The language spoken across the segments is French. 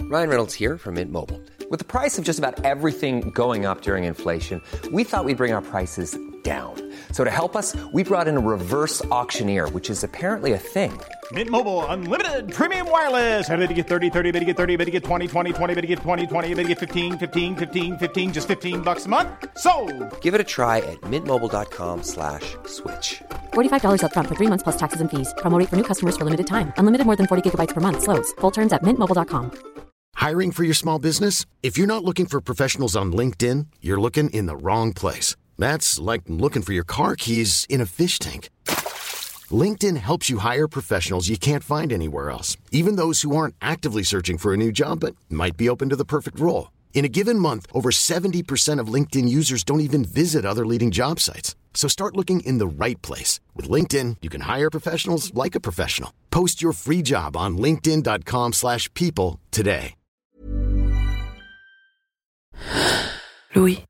Ryan Reynolds here from Mint Mobile. With the price of just about everything going up during inflation, we thought we'd bring our prices down. So to help us, we brought in a reverse auctioneer, which is apparently a thing. Mint Mobile Unlimited Premium Wireless. How to get 30, 30, bit to get 30, bit to get 20, 20, 20, bit to get 20, 20, bit to get 15, 15, 15, 15, just $15 a month? Sold! Give it a try at mintmobile.com/switch. $45 up front for 3 months plus taxes and fees. Promo rate for new customers for limited time. Unlimited more than 40 gigabytes per month. Slows full terms at mintmobile.com. Hiring for your small business? If you're not looking for professionals on LinkedIn, you're looking in the wrong place. That's like looking for your car keys in a fish tank. LinkedIn helps you hire professionals you can't find anywhere else, even those who aren't actively searching for a new job but might be open to the perfect role. In a given month, over 70% of LinkedIn users don't even visit other leading job sites. So start looking in the right place. With LinkedIn, you can hire professionals like a professional. Post your free job on linkedin.com/people today. Louis.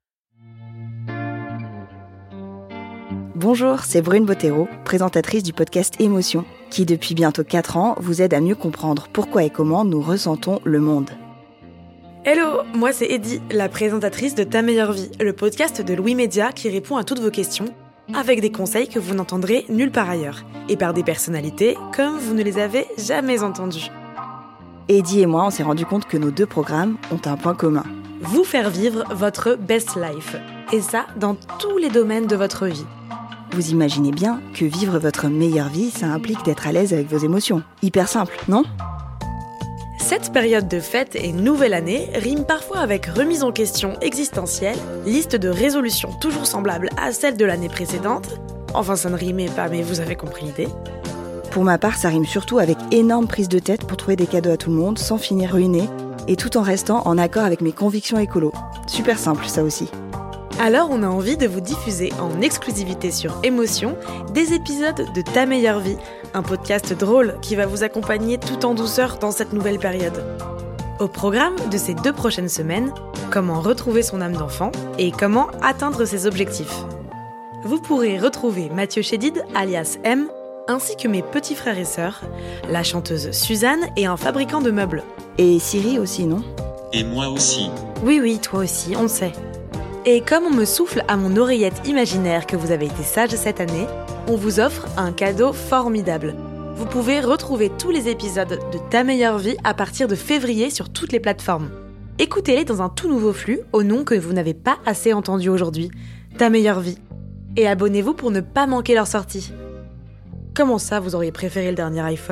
Bonjour, c'est Brune Bottero, présentatrice du podcast Émotion, qui depuis bientôt 4 ans vous aide à mieux comprendre pourquoi et comment nous ressentons le monde. Hello, moi c'est Eddie, la présentatrice de Ta Meilleure Vie, le podcast de Louis Média qui répond à toutes vos questions, avec des conseils que vous n'entendrez nulle part ailleurs, et par des personnalités comme vous ne les avez jamais entendues. Eddie et moi, on s'est rendu compte que nos 2 programmes ont un point commun. Vous faire vivre votre best life, et ça dans tous les domaines de votre vie. Vous imaginez bien que vivre votre meilleure vie, ça implique d'être à l'aise avec vos émotions. Hyper simple, non ? Cette période de fête et nouvelle année rime parfois avec remise en question existentielle, liste de résolutions toujours semblables à celles de l'année précédente. Enfin, ça ne rimait pas, mais vous avez compris l'idée. Pour ma part, ça rime surtout avec énorme prise de tête pour trouver des cadeaux à tout le monde sans finir ruiné, et tout en restant en accord avec mes convictions écolo. Super simple, ça aussi. Alors on a envie de vous diffuser en exclusivité sur Émotion des épisodes de Ta Meilleure Vie, un podcast drôle qui va vous accompagner tout en douceur dans cette nouvelle période. Au programme de ces 2 prochaines semaines, comment retrouver son âme d'enfant et comment atteindre ses objectifs. Vous pourrez retrouver Mathieu Chédid, alias M, ainsi que mes petits frères et sœurs, la chanteuse Suzanne et un fabricant de meubles. Et Siri aussi, non ? Et moi aussi. Oui, toi aussi, on le sait. Et comme on me souffle à mon oreillette imaginaire que vous avez été sage cette année, on vous offre un cadeau formidable. Vous pouvez retrouver tous les épisodes de Ta Meilleure Vie à partir de février sur toutes les plateformes. Écoutez-les dans un tout nouveau flux au nom que vous n'avez pas assez entendu aujourd'hui, Ta Meilleure Vie. Et abonnez-vous pour ne pas manquer leur sortie. Comment ça, vous auriez préféré le dernier iPhone ?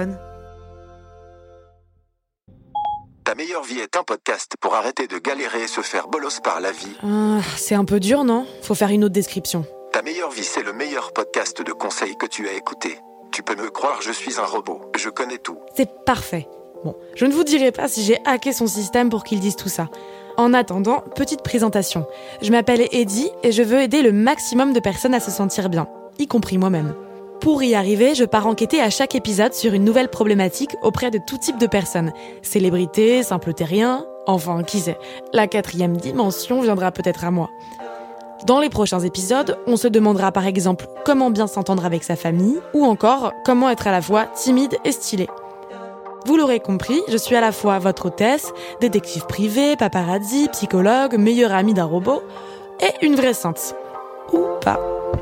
Ta meilleure vie est un podcast pour arrêter de galérer et se faire bolos par la vie. C'est un peu dur, non ? Faut faire une autre description. Ta meilleure vie, c'est le meilleur podcast de conseils que tu as écouté. Tu peux me croire, je suis un robot. Je connais tout. C'est parfait. Bon, je ne vous dirai pas si j'ai hacké son système pour qu'il dise tout ça. En attendant, petite présentation. Je m'appelle Eddie et je veux aider le maximum de personnes à se sentir bien, y compris moi-même. Pour y arriver, je pars enquêter à chaque épisode sur une nouvelle problématique auprès de tout type de personnes. Célébrités, simples terriens, enfin, qui sait. La 4e dimension viendra peut-être à moi. Dans les prochains épisodes, on se demandera par exemple comment bien s'entendre avec sa famille, ou encore comment être à la fois timide et stylé. Vous l'aurez compris, je suis à la fois votre hôtesse, détective privé, paparazzi, psychologue, meilleure amie d'un robot, et une vraie sainte. Ou pas.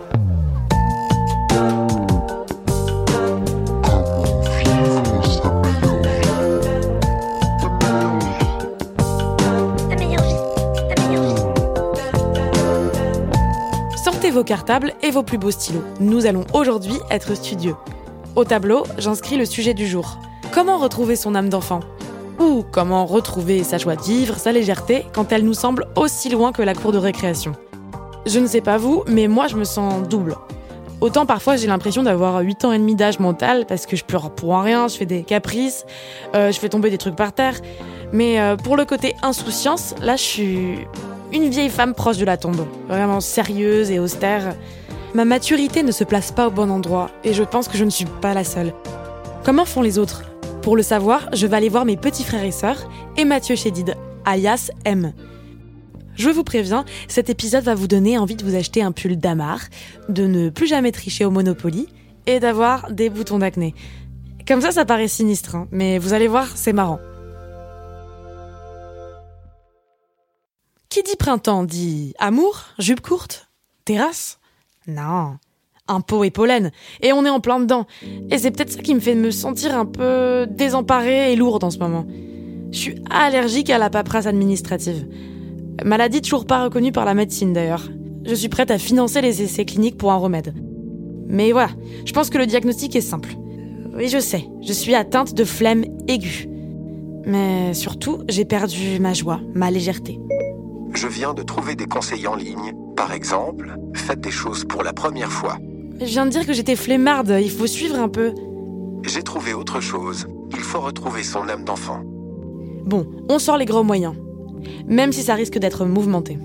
Sortez vos cartables et vos plus beaux stylos. Nous allons aujourd'hui être studieux. Au tableau, j'inscris le sujet du jour. Comment retrouver son âme d'enfant ? Ou comment retrouver sa joie de vivre, sa légèreté, quand elle nous semble aussi loin que la cour de récréation ? Je ne sais pas vous, mais moi je me sens double. Autant parfois j'ai l'impression d'avoir 8 ans et demi d'âge mental parce que je pleure pour rien, je fais des caprices, je fais tomber des trucs par terre. Mais pour le côté insouciance, là je suis une vieille femme proche de la tombe, vraiment sérieuse et austère. Ma maturité ne se place pas au bon endroit et je pense que je ne suis pas la seule. Comment font les autres ? Pour le savoir, je vais aller voir mes petits frères et sœurs et Mathieu Chédid, alias M. Je vous préviens, cet épisode va vous donner envie de vous acheter un pull damar, de ne plus jamais tricher au Monopoly et d'avoir des boutons d'acné. Comme ça paraît sinistre, hein, mais vous allez voir, c'est marrant. Qui dit printemps dit amour, jupe courte, terrasse? Non, impôts et pollen. Et on est en plein dedans. Et c'est peut-être ça qui me fait me sentir un peu désemparée et lourde en ce moment. Je suis allergique à la paperasse administrative. Maladie toujours pas reconnue par la médecine d'ailleurs. Je suis prête à financer les essais cliniques pour un remède. Mais voilà, je pense que le diagnostic est simple. Oui, je sais, je suis atteinte de flemme aiguë. Mais surtout, j'ai perdu ma joie, ma légèreté. Je viens de trouver des conseils en ligne. Par exemple, faites des choses pour la première fois. Je viens de dire que j'étais flemmarde, il faut suivre un peu. J'ai trouvé autre chose. Il faut retrouver son âme d'enfant. Bon, on sort les gros moyens. Même si ça risque d'être mouvementé.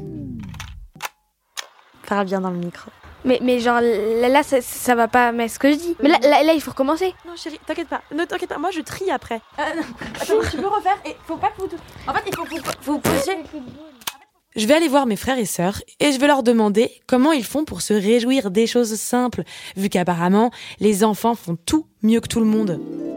Parle bien dans le micro. Mais genre là ça va pas, mais ce que je dis. Mais là il faut recommencer. Non chérie, t'inquiète pas. Ne t'inquiète pas, moi je trie après. Attends, tu peux refaire et faut pas que vous... En fait, il faut vous poser. Je vais aller voir mes frères et sœurs et je vais leur demander comment ils font pour se réjouir des choses simples, vu qu'apparemment, les enfants font tout mieux que tout le monde.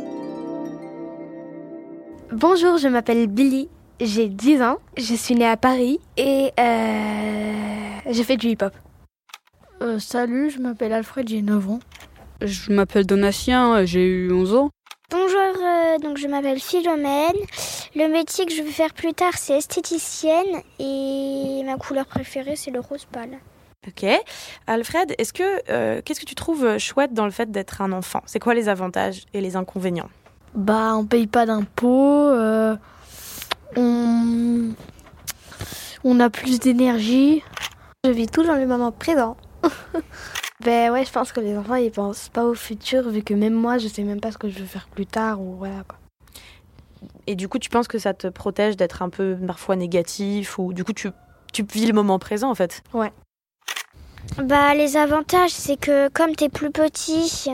Bonjour, je m'appelle Billy, j'ai 10 ans, je suis née à Paris et j'ai fait du hip-hop. Salut, je m'appelle Alfred, j'ai 9 ans. Je m'appelle Donatien, j'ai eu 11 ans. Bonjour, donc je m'appelle Philomène. Le métier que je veux faire plus tard, c'est esthéticienne et ma couleur préférée, c'est le rose pâle. Ok. Alfred, qu'est-ce que tu trouves chouette dans le fait d'être un enfant? C'est quoi les avantages et les inconvénients? On paye pas d'impôts, on a plus d'énergie. Je vis tout dans le moment présent. Ouais, je pense que les enfants ils pensent pas au futur, vu que même moi je sais même pas ce que je veux faire plus tard ou voilà quoi. Et du coup tu penses que ça te protège d'être un peu parfois négatif ou du coup tu vis le moment présent en fait? Ouais. Les avantages c'est que comme t'es plus petit,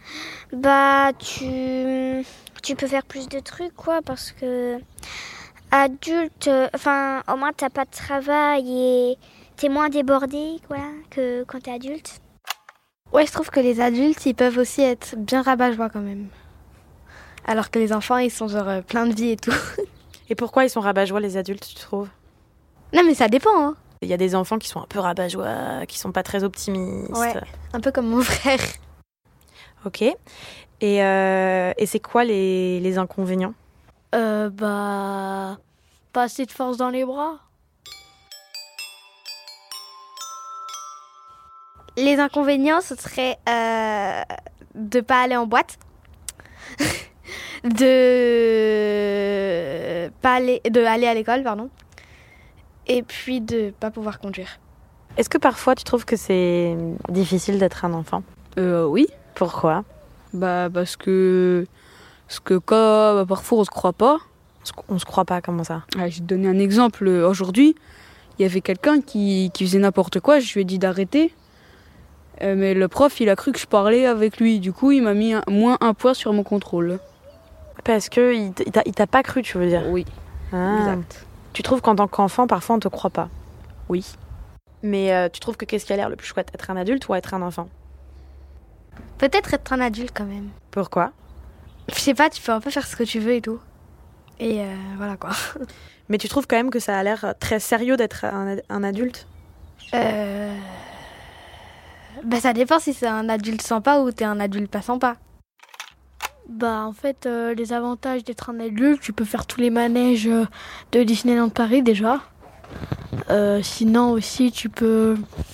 tu peux faire plus de trucs quoi, parce que adulte, au moins t'as pas de travail et t'es moins débordé quoi que quand t'es adulte. Ouais, je trouve que les adultes, ils peuvent aussi être bien rabat-joie quand même. Alors que les enfants, ils sont genre plein de vie et tout. Et pourquoi ils sont rabat-joie les adultes, tu trouves? Non mais ça dépend, hein. Il y a des enfants qui sont un peu rabat-joie, qui sont pas très optimistes. Ouais, un peu comme mon frère. Ok. Et c'est quoi les inconvénients? Pas assez de force dans les bras. Les inconvénients, ce serait de pas aller en boîte, de aller à l'école, pardon, et puis de pas pouvoir conduire. Est-ce que parfois tu trouves que c'est difficile d'être un enfant? Oui. Pourquoi? Parce que quand parfois on se croit pas. On se croit pas, comment ça? Je vais te donner un exemple. Aujourd'hui, il y avait quelqu'un qui faisait n'importe quoi, je lui ai dit d'arrêter. Mais le prof, il a cru que je parlais avec lui. Du coup, il m'a mis moins un point sur mon contrôle. Parce que il t'a pas cru, tu veux dire? Oui, exact. Tu trouves qu'en tant qu'enfant, parfois, on te croit pas? Oui. Mais tu trouves que qu'est-ce qui a l'air le plus chouette? Être un adulte ou être un enfant? Peut-être être un adulte quand même. Pourquoi? Je sais pas, tu peux un peu faire ce que tu veux et tout. Et voilà quoi. Mais tu trouves quand même que ça a l'air très sérieux d'être un adulte? Ça dépend si c'est un adulte sympa ou t'es un adulte pas sympa. En fait, les avantages d'être un adulte, tu peux faire tous les manèges de Disneyland Paris déjà. Sinon aussi, tu peux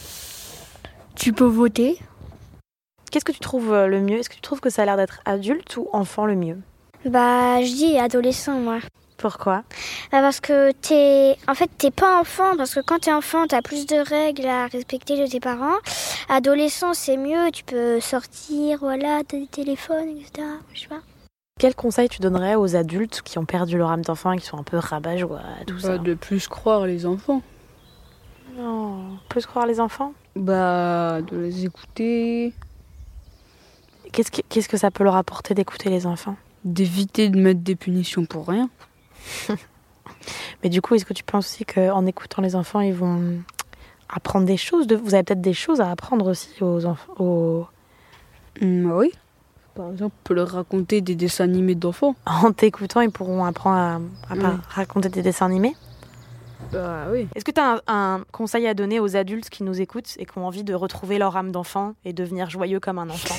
voter. Qu'est-ce que tu trouves le mieux? Est-ce que tu trouves que ça a l'air d'être adulte ou enfant le mieux? Je dis adolescent moi. Pourquoi? Parce que t'es pas enfant, parce que quand t'es enfant, t'as plus de règles à respecter de tes parents. Adolescent, c'est mieux, tu peux sortir, voilà, t'as des téléphones, etc. Je sais pas. Quel conseil tu donnerais aux adultes qui ont perdu leur âme d'enfant et qui sont un peu rabat-joie, tout ça? De plus croire les enfants. Non, plus croire les enfants? De les écouter. Qu'est-ce que ça peut leur apporter d'écouter les enfants? D'éviter de mettre des punitions pour rien. Mais du coup, est-ce que tu penses aussi qu'en écoutant les enfants, ils vont apprendre des choses? Vous avez peut-être des choses à apprendre aussi aux enfants? Oui. Par exemple, on peut leur raconter des dessins animés d'enfants. En t'écoutant, ils pourront apprendre à raconter des dessins animés? Oui. Est-ce que tu as un conseil à donner aux adultes qui nous écoutent et qui ont envie de retrouver leur âme d'enfant et devenir joyeux comme un enfant?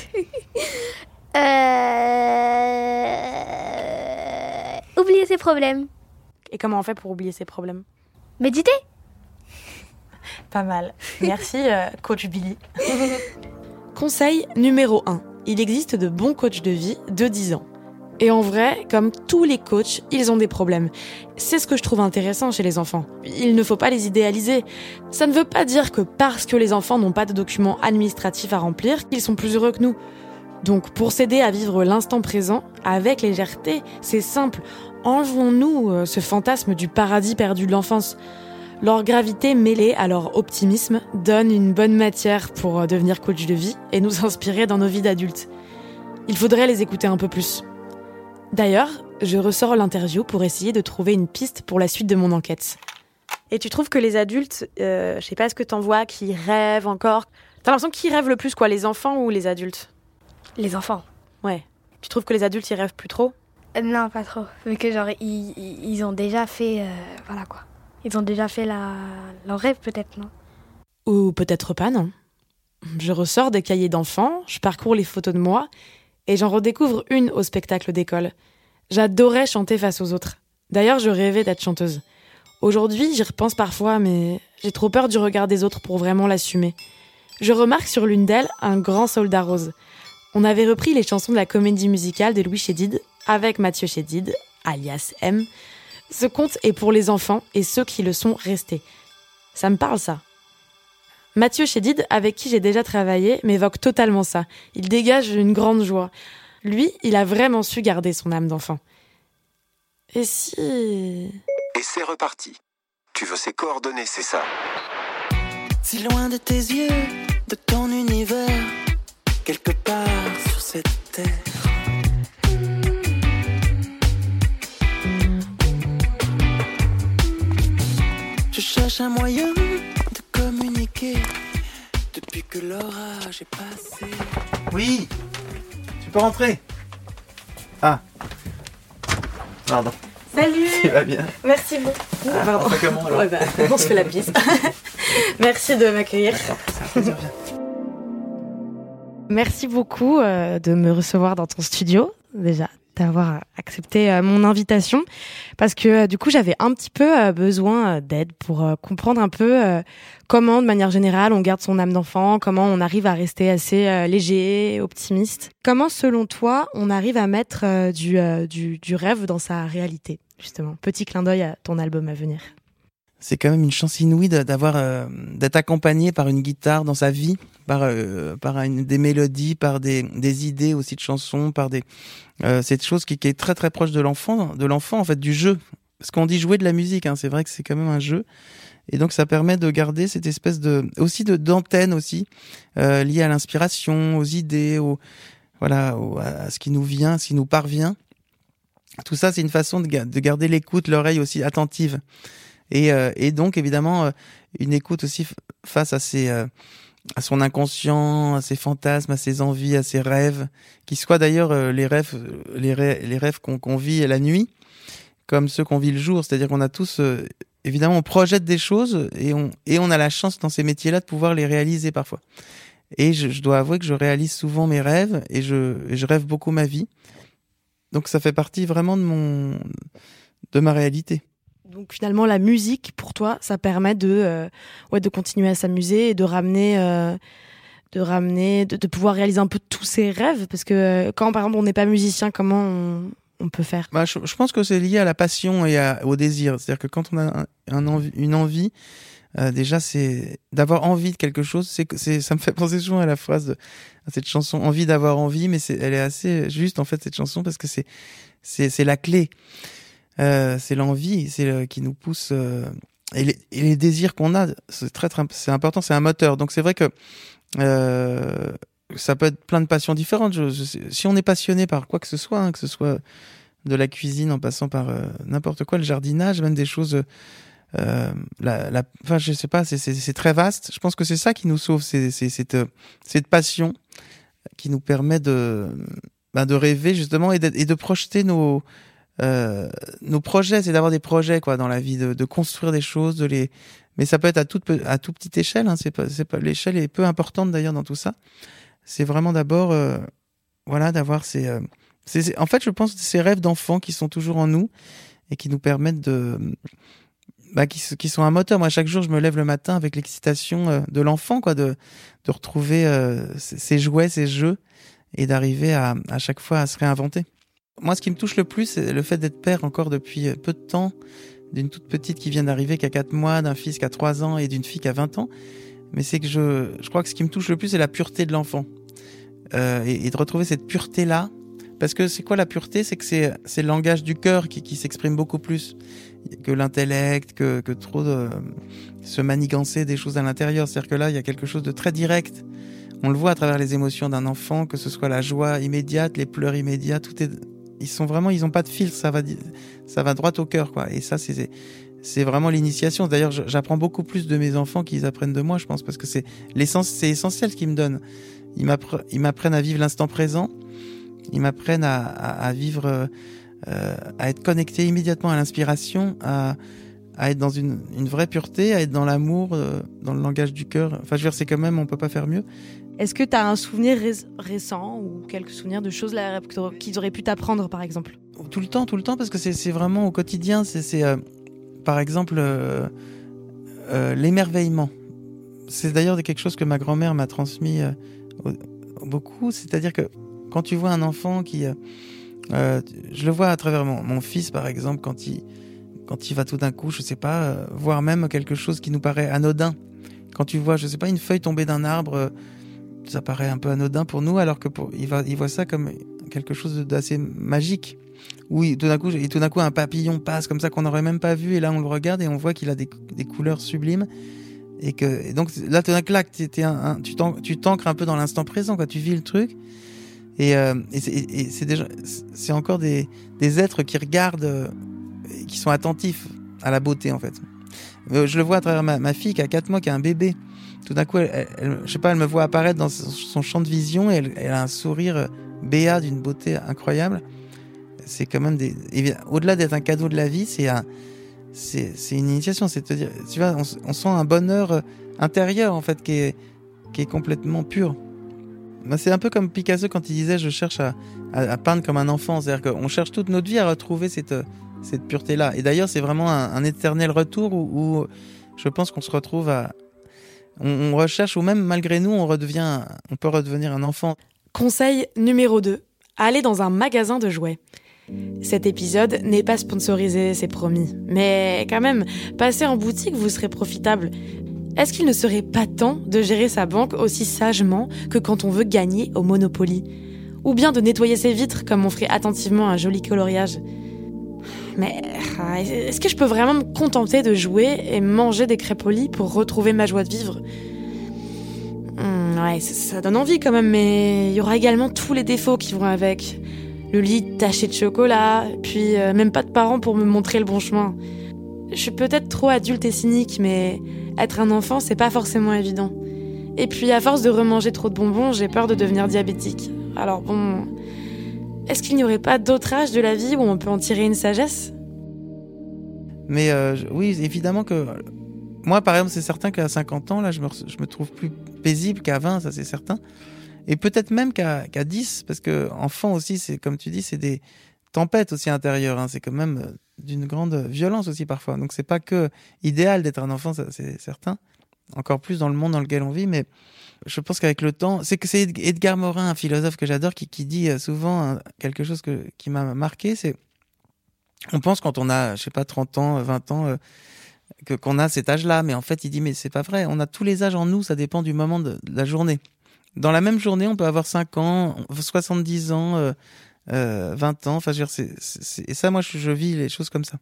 Oublier ses problèmes. Et comment on fait pour oublier ses problèmes? Méditer. Pas mal. Merci, coach Billy. Conseil numéro 1. Il existe de bons coachs de vie de 10 ans. Et en vrai, comme tous les coachs, ils ont des problèmes. C'est ce que je trouve intéressant chez les enfants. Il ne faut pas les idéaliser. Ça ne veut pas dire que parce que les enfants n'ont pas de documents administratifs à remplir, qu'ils sont plus heureux que nous. Donc, pour s'aider à vivre l'instant présent, avec légèreté, c'est simple. Enlevons-nous ce fantasme du paradis perdu de l'enfance. Leur gravité mêlée à leur optimisme donne une bonne matière pour devenir coach de vie et nous inspirer dans nos vies d'adultes. Il faudrait les écouter un peu plus. D'ailleurs, je ressors l'interview pour essayer de trouver une piste pour la suite de mon enquête. Et tu trouves que les adultes, je sais pas ce que t'en vois, qui rêvent encore. T'as l'impression qu'ils rêvent le plus, quoi, les enfants ou les adultes? Les enfants. Ouais. Tu trouves que les adultes, ils rêvent plus trop? Non, pas trop. Mais que genre, ils ont déjà fait... voilà quoi. Ils ont déjà fait leur rêve peut-être, non? Ou peut-être pas, non. Je ressors des cahiers d'enfants, je parcours les photos de moi, et j'en redécouvre une au spectacle d'école. J'adorais chanter face aux autres. D'ailleurs, je rêvais d'être chanteuse. Aujourd'hui, j'y repense parfois, mais j'ai trop peur du regard des autres pour vraiment l'assumer. Je remarque sur l'une d'elles un grand soldat rose. On avait repris les chansons de la comédie musicale de Louis Chédid avec Mathieu Chédid, alias M. Ce conte est pour les enfants et ceux qui le sont restés. Ça me parle, ça. Mathieu Chédid, avec qui j'ai déjà travaillé, m'évoque totalement ça. Il dégage une grande joie. Lui, il a vraiment su garder son âme d'enfant. Et si... Et c'est reparti. Tu veux ses coordonnées, c'est ça? Si loin de tes yeux, de ton univers, quelque part sur cette terre. Je cherche un moyen de communiquer depuis que l'orage est passé. Oui, tu peux rentrer. Ah, pardon. Salut. Ça va bien. Merci beaucoup. On fait comment alors? On se fait la bise. Merci de m'accueillir. C'est un plaisir, viens. Merci beaucoup de me recevoir dans ton studio, déjà, d'avoir accepté mon invitation, parce que du coup, j'avais un petit peu besoin d'aide pour comprendre un peu comment, de manière générale, on garde son âme d'enfant, comment on arrive à rester assez léger, optimiste. Comment, selon toi, on arrive à mettre du rêve dans sa réalité, justement? Petit clin d'œil à ton album à venir. C'est quand même une chance inouïe d'être accompagné par une guitare dans sa vie, par des mélodies, par des idées aussi de chansons, par cette chose qui est très très proche de l'enfant en fait, du jeu. Parce qu'on dit jouer de la musique, hein, c'est vrai que c'est quand même un jeu. Et donc ça permet de garder cette espèce d'antenne aussi, liée à l'inspiration, aux idées, à ce qui nous vient, ce qui nous parvient. Tout ça, c'est une façon de garder l'écoute, l'oreille aussi attentive. Et donc évidemment une écoute aussi face à son inconscient, à ses fantasmes, à ses envies, à ses rêves, qui soient d'ailleurs les rêves qu'on vit la nuit, comme ceux qu'on vit le jour. C'est-à-dire qu'on a tous évidemment on projette des choses et on a la chance dans ces métiers-là de pouvoir les réaliser parfois. Et je dois avouer que je réalise souvent mes rêves et je rêve beaucoup ma vie. Donc ça fait partie vraiment de ma réalité. Donc finalement, la musique, pour toi, ça permet de continuer à s'amuser et de pouvoir réaliser un peu tous ses rêves. Parce que quand, par exemple, on n'est pas musicien, comment on peut faire? Je pense que c'est lié à la passion et au désir. C'est-à-dire que quand on a une envie, déjà, c'est d'avoir envie de quelque chose. Ça me fait penser souvent à la phrase à cette chanson, envie d'avoir envie, mais elle est assez juste, en fait, cette chanson, parce que c'est la clé. C'est l'envie, qui nous pousse, et les désirs qu'on a, c'est important, c'est un moteur. Donc c'est vrai que ça peut être plein de passions différentes. Si on est passionné par quoi que ce soit, que ce soit de la cuisine en passant par n'importe quoi, le jardinage, même des choses, je sais pas, c'est très vaste. Je pense que c'est ça qui nous sauve, c'est cette passion qui nous permet de rêver justement et de projeter nos projets, c'est d'avoir des projets quoi dans la vie, de construire des choses, mais ça peut être à toute petite échelle. Hein, c'est pas l'échelle est peu importante d'ailleurs dans tout ça. C'est vraiment d'abord d'avoir en fait je pense ces rêves d'enfants qui sont toujours en nous et qui nous permettent qui sont un moteur. Moi chaque jour je me lève le matin avec l'excitation de l'enfant quoi, de retrouver ses jouets, ses jeux et d'arriver à chaque fois à se réinventer. Moi, ce qui me touche le plus, c'est le fait d'être père encore depuis peu de temps, d'une toute petite qui vient d'arriver, qui a 4 mois, d'un fils qui a 3 ans et d'une fille qui a 20 ans. Mais c'est que je crois que ce qui me touche le plus, c'est la pureté de l'enfant. Et de retrouver cette pureté-là. Parce que c'est quoi la pureté ? C'est que c'est le langage du cœur qui s'exprime beaucoup plus que l'intellect, que trop de se manigancer des choses à l'intérieur. C'est-à-dire que là, il y a quelque chose de très direct. On le voit à travers les émotions d'un enfant, que ce soit la joie immédiate, les pleurs immédiats, ils ont pas de filtre, ça va droit au cœur, quoi. Et ça, c'est vraiment l'initiation. D'ailleurs, j'apprends beaucoup plus de mes enfants qu'ils apprennent de moi, je pense, parce que c'est essentiel ce qu'ils me donnent. Ils m'apprennent à vivre l'instant présent. Ils m'apprennent à vivre, à être connecté immédiatement à l'inspiration, à être dans une vraie pureté, à être dans l'amour, dans le langage du cœur. Enfin, je veux dire, c'est quand même, on peut pas faire mieux. Est-ce que tu as un souvenir récent ou quelques souvenirs de choses là, qu'ils auraient pu t'apprendre, par exemple ? Tout le temps, parce que c'est vraiment au quotidien. Par exemple, l'émerveillement. C'est d'ailleurs quelque chose que ma grand-mère m'a transmis beaucoup. C'est-à-dire que quand tu vois un enfant qui... je le vois à travers mon fils, par exemple, quand il va tout d'un coup, je sais pas, voir même quelque chose qui nous paraît anodin. Quand tu vois, je sais pas, une feuille tomber d'un arbre... ça paraît un peu anodin pour nous, alors que il voit ça comme quelque chose d'assez magique. Oui, tout d'un coup, un papillon passe comme ça qu'on n'aurait même pas vu, et là on le regarde et on voit qu'il a des couleurs sublimes. Et donc là, tout d'un coup, tu t'ancres un peu dans l'instant présent, quoi. Tu vis le truc. Et c'est encore des êtres qui regardent, qui sont attentifs à la beauté, en fait. Je le vois à travers ma fille qui a 4 mois, qui a un bébé. Tout d'un coup, elle me voit apparaître dans son champ de vision et elle a un sourire béat d'une beauté incroyable. C'est quand même au-delà d'être un cadeau de la vie, c'est une initiation. C'est-à-dire, tu vois, on sent un bonheur intérieur, en fait, qui est complètement pur. C'est un peu comme Picasso quand il disait « je cherche à peindre comme un enfant ». C'est-à-dire qu'on cherche toute notre vie à retrouver cette pureté-là. Et d'ailleurs, c'est vraiment un éternel retour où je pense qu'on se retrouve on recherche, ou même malgré nous, on peut redevenir un enfant. Conseil numéro 2. Aller dans un magasin de jouets. Cet épisode n'est pas sponsorisé, c'est promis. Mais quand même, passer en boutique vous serez profitable. Est-ce qu'il ne serait pas temps de gérer sa banque aussi sagement que quand on veut gagner au Monopoly ? Ou bien de nettoyer ses vitres comme on ferait attentivement un joli coloriage ? Mais est-ce que je peux vraiment me contenter de jouer et manger des crêpes au lit pour retrouver ma joie de vivre ? Ouais, ça donne envie quand même, mais il y aura également tous les défauts qui vont avec. Le lit taché de chocolat, puis même pas de parents pour me montrer le bon chemin. Je suis peut-être trop adulte et cynique, mais être un enfant, c'est pas forcément évident. Et puis à force de remanger trop de bonbons, j'ai peur de devenir diabétique. Alors bon... Est-ce qu'il n'y aurait pas d'autre âge de la vie où on peut en tirer une sagesse ? Mais oui, évidemment que... Moi, par exemple, c'est certain qu'à 50 ans, là, je me trouve plus paisible qu'à 20, ça c'est certain. Et peut-être même qu'à 10, parce que enfant aussi, c'est comme tu dis, c'est des tempêtes aussi intérieures. Hein, c'est quand même d'une grande violence aussi parfois. Donc c'est pas que idéal d'être un enfant, ça, c'est certain. Encore plus dans le monde dans lequel on vit, mais... Je pense qu'avec le temps, c'est Edgar Morin, un philosophe que j'adore, qui dit souvent quelque chose qui m'a marqué, c'est on pense quand on a, je sais pas, 30 ans, 20 ans, qu'on a cet âge-là, mais en fait, il dit mais c'est pas vrai, on a tous les âges en nous, ça dépend du moment de la journée. Dans la même journée, on peut avoir 5 ans, 70 ans, 20 ans, enfin, je veux dire, et ça, moi, je vis les choses comme ça.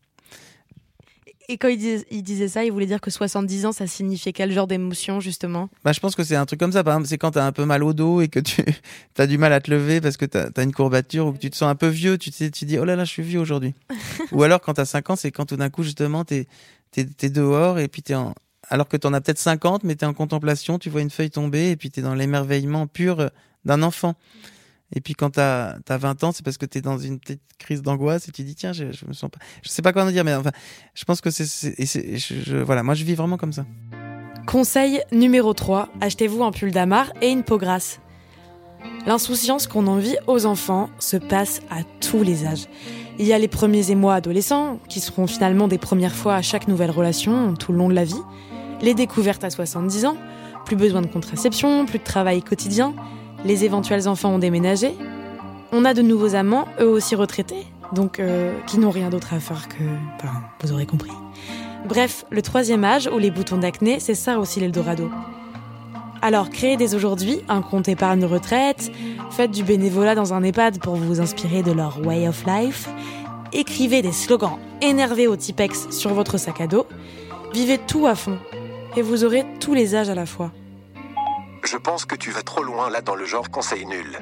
Et quand il disait ça, il voulait dire que 70 ans, ça signifiait quel genre d'émotion, justement ? Je pense que c'est un truc comme ça. Par exemple, c'est quand t'as un peu mal au dos et que tu as du mal à te lever parce que t'as une courbature ou que tu te sens un peu vieux, tu dis « Oh là là, je suis vieux aujourd'hui ». Ou alors, quand t'as 5 ans, c'est quand tout d'un coup, justement, t'es dehors et puis alors que t'en as peut-être 50, mais t'es en contemplation, tu vois une feuille tomber et puis t'es dans l'émerveillement pur d'un enfant. Et puis quand t'as 20 ans, c'est parce que t'es dans une petite crise d'angoisse et tu dis tiens, je me sens pas. Je sais pas comment dire, mais enfin, je pense que voilà, moi je vis vraiment comme ça. Conseil numéro 3, achetez-vous un pull damar et une peau grasse. L'insouciance qu'on envie aux enfants se passe à tous les âges. Il y a les premiers émois adolescents, qui seront finalement des premières fois à chaque nouvelle relation tout le long de la vie. Les découvertes à 70 ans, plus besoin de contraception, plus de travail quotidien. Les éventuels enfants ont déménagé. On a de nouveaux amants, eux aussi retraités, donc qui n'ont rien d'autre à faire que... vous aurez compris. Bref, le 3e âge, où les boutons d'acné, c'est ça aussi l'Eldorado. Alors, créez dès aujourd'hui un compte épargne retraite, faites du bénévolat dans un EHPAD pour vous inspirer de leur way of life, écrivez des slogans énervés au Tipex sur votre sac à dos, vivez tout à fond, et vous aurez tous les âges à la fois. Je pense que tu vas trop loin là dans le genre conseil nul.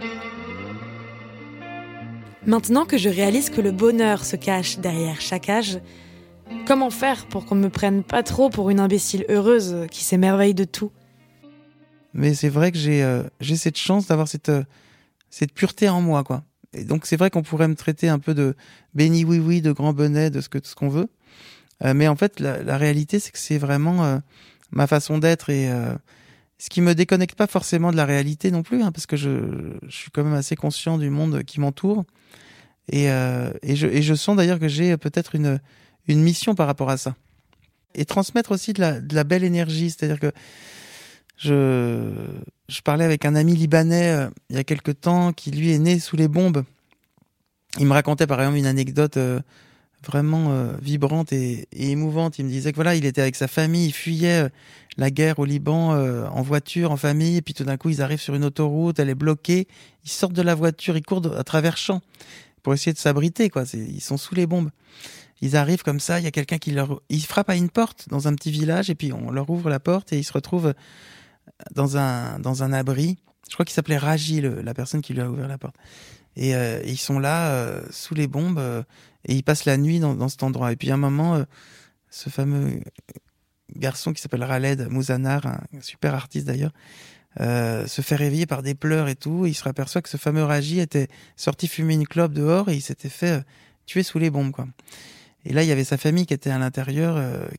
Maintenant que je réalise que le bonheur se cache derrière chaque âge, comment faire pour qu'on ne me prenne pas trop pour une imbécile heureuse qui s'émerveille de tout ? Mais c'est vrai que j'ai cette chance d'avoir cette pureté en moi, quoi. Et donc c'est vrai qu'on pourrait me traiter un peu de béni oui de grand bonnet, de ce qu'on veut. Mais en fait, la réalité, c'est que c'est vraiment ma façon d'être et ce qui me déconnecte pas forcément de la réalité non plus, hein, parce que je suis quand même assez conscient du monde qui m'entoure. Et je sens d'ailleurs que j'ai peut-être une mission par rapport à ça. Et transmettre aussi de la belle énergie, c'est-à-dire que je parlais avec un ami libanais il y a quelque temps qui lui est né sous les bombes. Il me racontait par exemple une anecdote vraiment vibrante et émouvante. Il me disait que voilà, il était avec sa famille, il fuyait la guerre au Liban en voiture, en famille, et puis tout d'un coup ils arrivent sur une autoroute, elle est bloquée, ils sortent de la voiture, ils courent à travers champs pour essayer de s'abriter, quoi. Ils sont sous les bombes. Ils arrivent comme ça, il y a quelqu'un il frappe à une porte dans un petit village et puis on leur ouvre la porte et ils se retrouvent dans un abri. Je crois qu'il s'appelait Raji, la personne qui lui a ouvert la porte. Et ils sont là, sous les bombes, et ils passent la nuit dans cet endroit. Et puis à un moment, ce fameux garçon qui s'appelle Khaled Mouzanar, un super artiste d'ailleurs, se fait réveiller par des pleurs et tout. Et il se aperçoit que ce fameux Raji était sorti fumer une clope dehors et il s'était fait tuer sous les bombes, quoi. Et là, il y avait sa famille qui était à l'intérieur,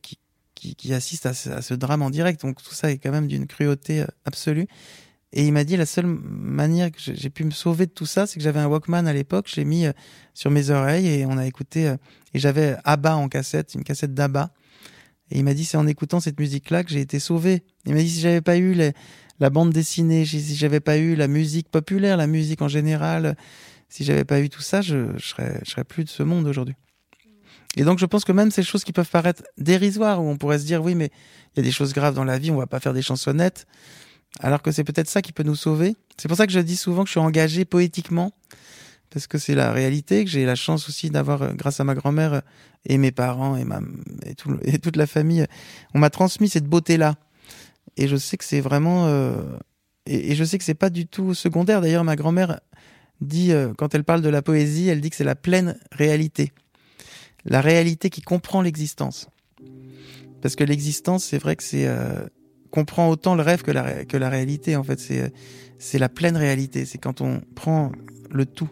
qui assiste à ce drame en direct. Donc tout ça est quand même d'une cruauté absolue. Et il m'a dit la seule manière que j'ai pu me sauver de tout ça, c'est que j'avais un Walkman à l'époque, je l'ai mis sur mes oreilles et on a écouté, et j'avais ABBA en cassette, une cassette d'ABBA. Et il m'a dit c'est en écoutant cette musique-là que j'ai été sauvé. Il m'a dit si j'avais pas eu la bande dessinée, si j'avais pas eu la musique populaire, la musique en général, si j'avais pas eu tout ça, je serais plus de ce monde aujourd'hui. Et donc je pense que même ces choses qui peuvent paraître dérisoires, où on pourrait se dire oui mais il y a des choses graves dans la vie, on va pas faire des chansonnettes, alors que c'est peut-être ça qui peut nous sauver. C'est pour ça que je dis souvent que je suis engagé poétiquement, parce que c'est la réalité, que j'ai la chance aussi d'avoir, grâce à ma grand-mère et mes parents et toute la famille, on m'a transmis cette beauté-là. Et je sais que c'est vraiment... et je sais que c'est pas du tout secondaire. D'ailleurs, ma grand-mère dit, quand elle parle de la poésie, elle dit que c'est la pleine réalité. La réalité qui comprend l'existence. Parce que l'existence, c'est vrai que c'est... comprend autant le rêve que la réalité, en fait. C'est la pleine réalité. C'est quand on prend le tout.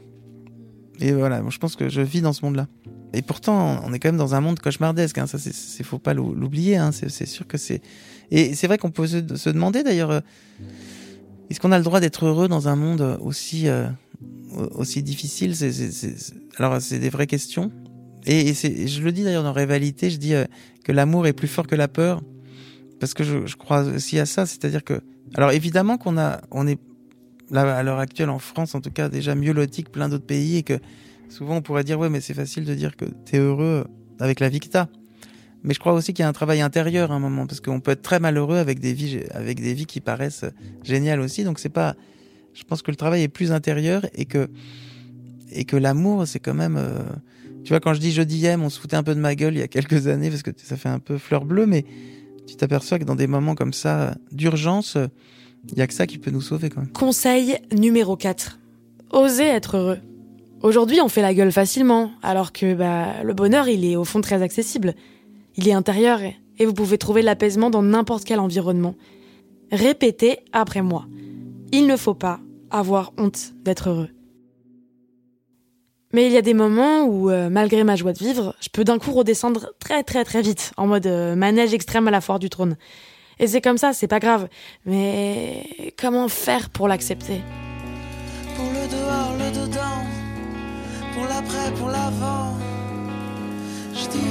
Et voilà, je pense que je vis dans ce monde-là. Et pourtant, on est quand même dans un monde cauchemardesque. Hein. Ça, faut pas l'oublier. Hein. C'est sûr que c'est... Et c'est vrai qu'on peut se demander, d'ailleurs, est-ce qu'on a le droit d'être heureux dans un monde aussi difficile? Alors, c'est des vraies questions. Et je le dis d'ailleurs dans Rivalité, je dis que l'amour est plus fort que la peur. Parce que je crois aussi à ça. C'est-à-dire que... Alors, évidemment on est là, à l'heure actuelle, en France, en tout cas, déjà mieux loti que plein d'autres pays, et que souvent on pourrait dire, ouais, mais c'est facile de dire que t'es heureux avec la vie que t'as. Mais je crois aussi qu'il y a un travail intérieur à un moment, parce qu'on peut être très malheureux avec des vies qui paraissent géniales aussi. Donc c'est pas, je pense que le travail est plus intérieur, et que l'amour, c'est quand même, tu vois, quand je dis je dis aime, on se foutait un peu de ma gueule il y a quelques années, parce que ça fait un peu fleur bleue, mais tu t'aperçois que dans des moments comme ça, d'urgence, il y a que ça qui peut nous sauver, quand même. Conseil numéro 4. Osez être heureux. Aujourd'hui, on fait la gueule facilement, alors que le bonheur, il est au fond très accessible. Il est intérieur et vous pouvez trouver l'apaisement dans n'importe quel environnement. Répétez après moi. Il ne faut pas avoir honte d'être heureux. Mais il y a des moments où, malgré ma joie de vivre, je peux d'un coup redescendre très très très vite, en mode manège extrême à la foire du trône. Et c'est comme ça, c'est pas grave. Mais comment faire pour l'accepter ? Pour le dehors, le dedans, pour l'après, pour l'avant, je dis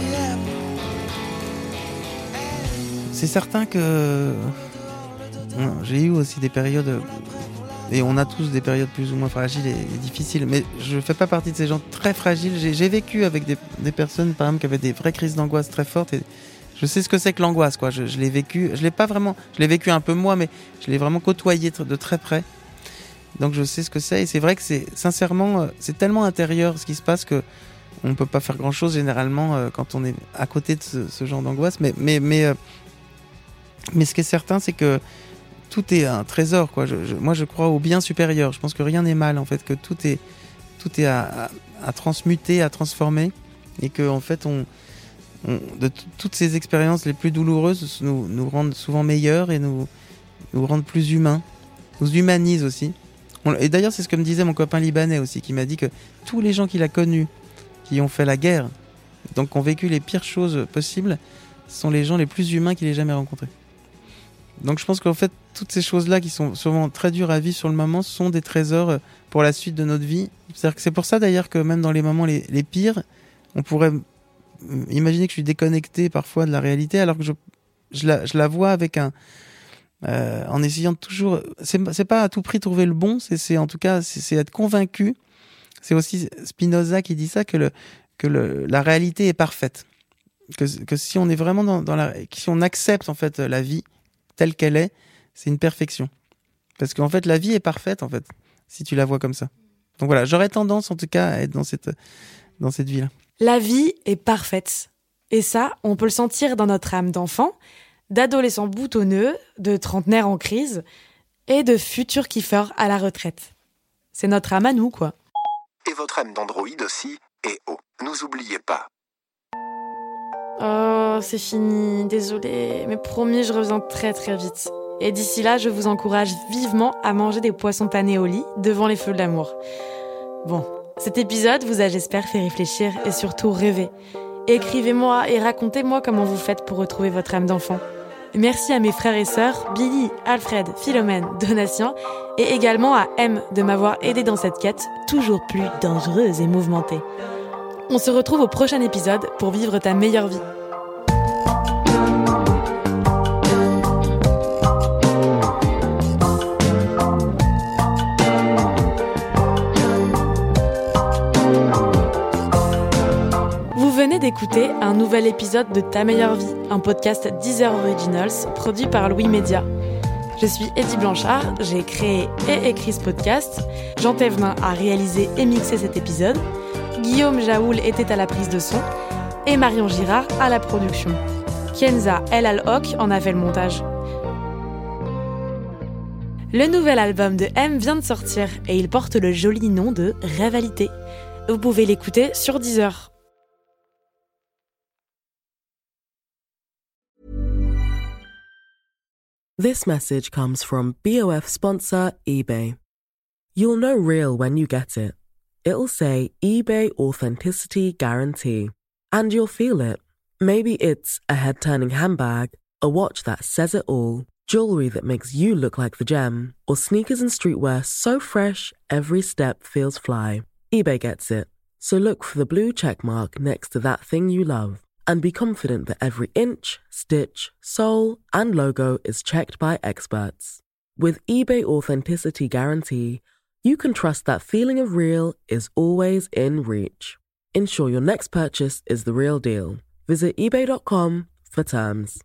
C'est certain que j'ai eu aussi des périodes, et on a tous des périodes plus ou moins fragiles et difficiles, mais je fais pas partie de ces gens très fragiles. J'ai vécu avec des personnes, par exemple, qui avaient des vraies crises d'angoisse très fortes, et je sais ce que c'est que l'angoisse, quoi. Je l'ai vécu, je l'ai vécu un peu moi, mais je l'ai vraiment côtoyé de très près. Donc je sais ce que c'est, et c'est vrai que sincèrement, c'est tellement intérieur ce qui se passe que on ne peut pas faire grand chose généralement quand on est à côté de ce genre d'angoisse, mais ce qui est certain, c'est que tout est un trésor, quoi. Moi je crois au bien supérieur, je pense que rien n'est mal, en fait, que tout est à transmuter, à transformer, et que en fait toutes ces expériences les plus douloureuses nous rendent souvent meilleurs et nous rendent plus humains, nous humanisent aussi. Et d'ailleurs, c'est ce que me disait mon copain libanais aussi, qui m'a dit que tous les gens qu'il a connus, qui ont fait la guerre, donc qui ont vécu les pires choses possibles, sont les gens les plus humains qu'il ait jamais rencontrés. Donc je pense qu'en fait, toutes ces choses-là qui sont souvent très dures à vivre sur le moment sont des trésors pour la suite de notre vie. C'est-à-dire que c'est pour ça d'ailleurs que même dans les moments les pires, on pourrait imaginer que je suis déconnecté parfois de la réalité, alors que je la vois avec en essayant de toujours, c'est pas à tout prix trouver le bon, c'est en tout cas c'est être convaincu. C'est aussi Spinoza qui dit ça, que la réalité est parfaite, que si on est vraiment si on accepte en fait la vie telle qu'elle est, c'est une perfection, parce qu'en fait la vie est parfaite en fait si tu la vois comme ça. Donc voilà, j'aurais tendance en tout cas à être dans cette vie là. La vie est parfaite, et ça on peut le sentir dans notre âme d'enfant, d'adolescents boutonneux, de trentenaires en crise et de futurs kiffeurs à la retraite. C'est notre âme à nous, quoi. Et votre âme d'Android aussi. Et oh, nous oubliez pas. Oh, c'est fini, désolée, mais promis, je reviens très très vite. Et d'ici là, je vous encourage vivement à manger des poissons panés au lit devant les feux de l'amour. Bon, cet épisode vous a, j'espère, fait réfléchir et surtout rêver. Écrivez-moi et racontez-moi comment vous faites pour retrouver votre âme d'enfant. Merci à mes frères et sœurs, Billy, Alfred, Philomène, Donatien, et également à M de m'avoir aidé dans cette quête toujours plus dangereuse et mouvementée. On se retrouve au prochain épisode pour vivre ta meilleure vie. Vous venez d'écouter un nouvel épisode de Ta meilleure vie, un podcast Deezer Originals produit par Louis Média. Je suis Eddie Blanchard, j'ai créé et écrit ce podcast. Jean Thévenin a réalisé et mixé cet épisode. Guillaume Jaoul était à la prise de son et Marion Girard à la production. Kenza El Al-Hok en a fait le montage. Le nouvel album de M vient de sortir et il porte le joli nom de Rivalité. Vous pouvez l'écouter sur Deezer. This message comes from BOF sponsor eBay. You'll know real when you get it. It'll say eBay Authenticity Guarantee. And you'll feel it. Maybe it's a head-turning handbag, a watch that says it all, jewelry that makes you look like the gem, or sneakers and streetwear so fresh every step feels fly. eBay gets it. So look for the blue check mark next to that thing you love. And be confident that every inch, stitch, sole, and logo is checked by experts. With eBay Authenticity Guarantee, you can trust that feeling of real is always in reach. Ensure your next purchase is the real deal. Visit ebay.com for terms.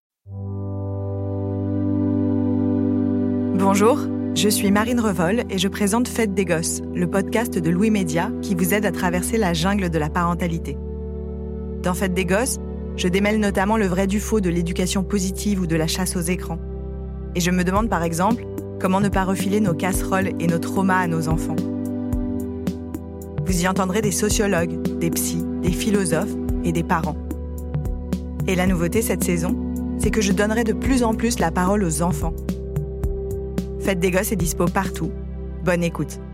Bonjour, je suis Marine Revol et je présente Fête des Gosses, le podcast de Louis Média qui vous aide à traverser la jungle de la parentalité. Dans Fête des Gosses, je démêle notamment le vrai du faux de l'éducation positive ou de la chasse aux écrans. Et je me demande par exemple, comment ne pas refiler nos casseroles et nos traumas à nos enfants. Vous y entendrez des sociologues, des psys, des philosophes et des parents. Et la nouveauté cette saison, c'est que je donnerai de plus en plus la parole aux enfants. Fête des Gosses est dispo partout. Bonne écoute.